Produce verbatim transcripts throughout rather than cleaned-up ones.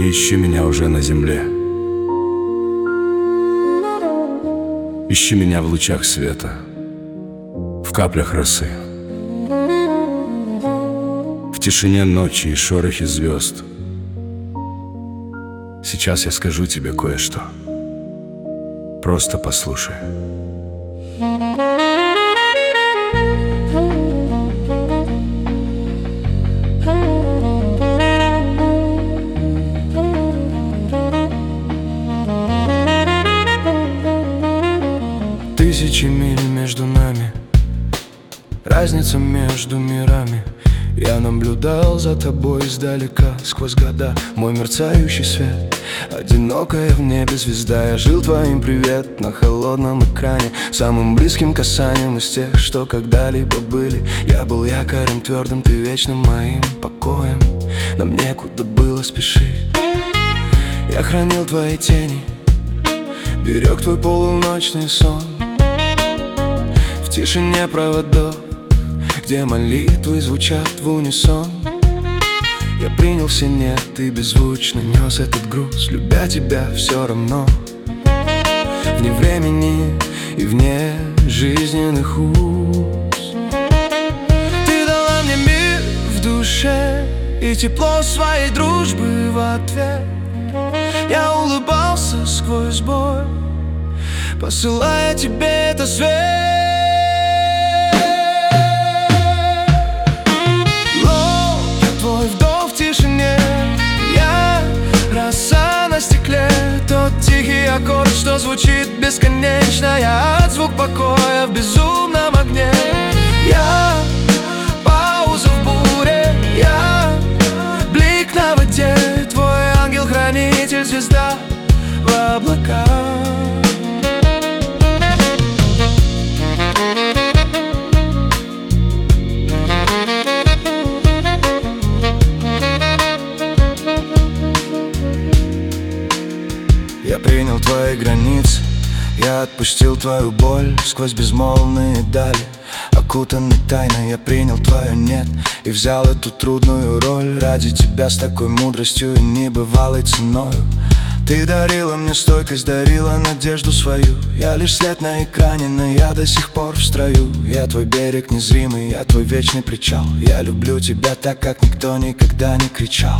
Не ищи меня уже на земле. Ищи меня в лучах света, в каплях росы, в тишине ночи и шорохе звезд. Сейчас я скажу тебе кое-что. Просто послушай. Тысячи миль между нами, разница между мирами. Я наблюдал за тобой издалека, сквозь года, мой мерцающий свет. Одинокая в небе звезда, я жил твоим привет на холодном экране, самым близким касанием из тех, что когда-либо были. Я был якорем твердым, ты вечным моим покоем, нам некуда было спешить. Я хранил твои тени, берег твой полуночный сон, в тишине проводов, где молитвы звучат в унисон. Я принял все нет и беззвучно нес этот груз, любя тебя все равно, вне времени и вне жизненных уз. Ты дала мне мир в душе и тепло своей дружбы в ответ. Я улыбался сквозь боль, посылая тебе это свет. На стекле тот тихий аккорд, что звучит бесконечно. Я звук покоя в безумном огне. Я пауза в буре, я блик на воде, твой ангел-хранитель, звезда в облаках. Я принял твои границы, я отпустил твою боль сквозь безмолвные дали. Окутанный тайной я принял твое нет и взял эту трудную роль ради тебя с такой мудростью и небывалой ценою. Ты дарила мне стойкость, дарила надежду свою. Я лишь след на экране, но я до сих пор в строю. Я твой берег незримый, я твой вечный причал. Я люблю тебя так, как никто никогда не кричал.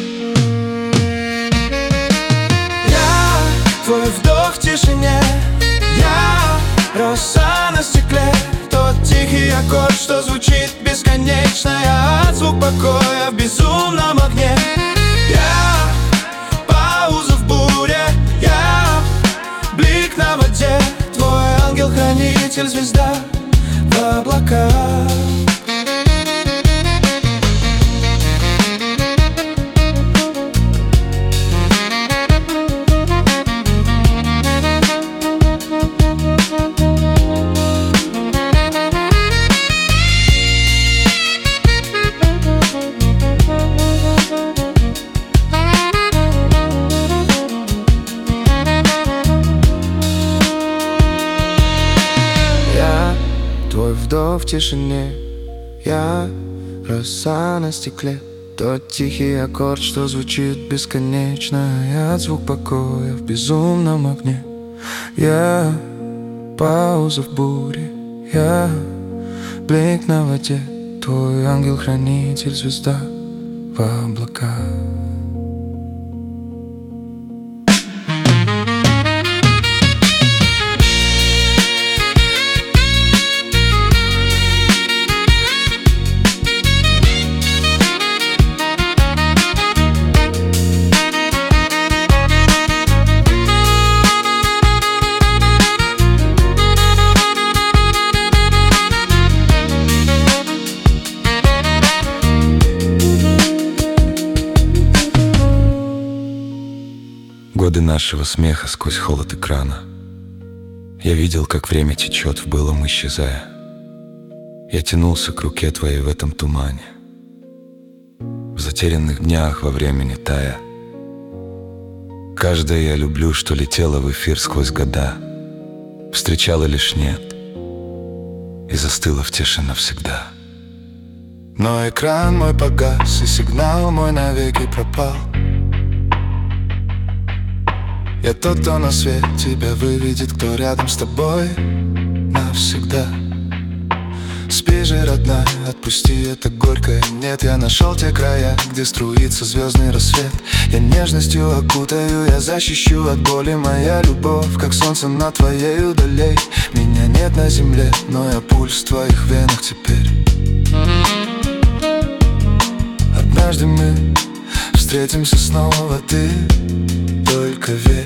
Твой вдох в тишине, я роса на стекле, тот тихий аккорд, что звучит бесконечно. Я звук покоя в безумном огне. Я пауза в буре, я блик на воде, твой ангел-хранитель, звезда в облаках. Твой вдох в тишине, я роса на стекле, тот тихий аккорд, что звучит бесконечно. Я звук покоя в безумном огне. Я пауза в буре, я блик на воде, твой ангел-хранитель, звезда в облаках. Годы нашего смеха сквозь холод экрана. Я видел, как время течет в былом, исчезая. Я тянулся к руке твоей в этом тумане, в затерянных днях во времени тая. Каждое я люблю, что летело в эфир сквозь года, встречала лишь нет и застыла в тиши навсегда. Но экран мой погас, и сигнал мой навеки пропал. Я тот, кто на свет тебя выведет, кто рядом с тобой навсегда. Спи же, родная, отпусти это горькое. Нет, я нашел те края, где струится звездный рассвет. Я нежностью окутаю, я защищу от боли. Моя любовь, как солнце над твоей удалей. Меня нет на земле, но я пульс в твоих венах теперь. Однажды мы встретимся снова, ты только верь.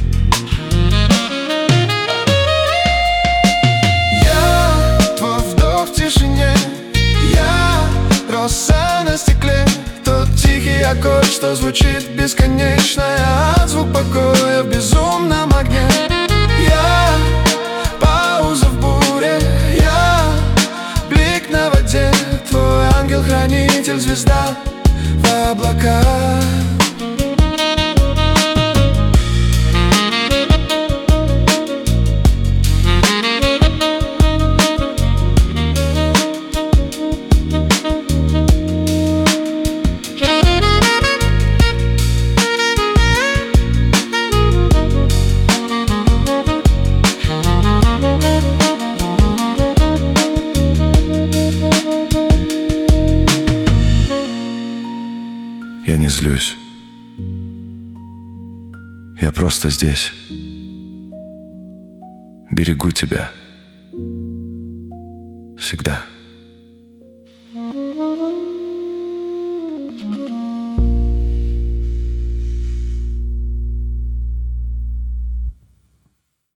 Роса на стекле, тот тихий аккорд, что звучит бесконечно. Я звук покоя в безумном огне. Я пауза в буре, я блик на воде. Твой ангел-хранитель, звезда в облаках. Я не злюсь. Я просто здесь. Берегу тебя. Всегда.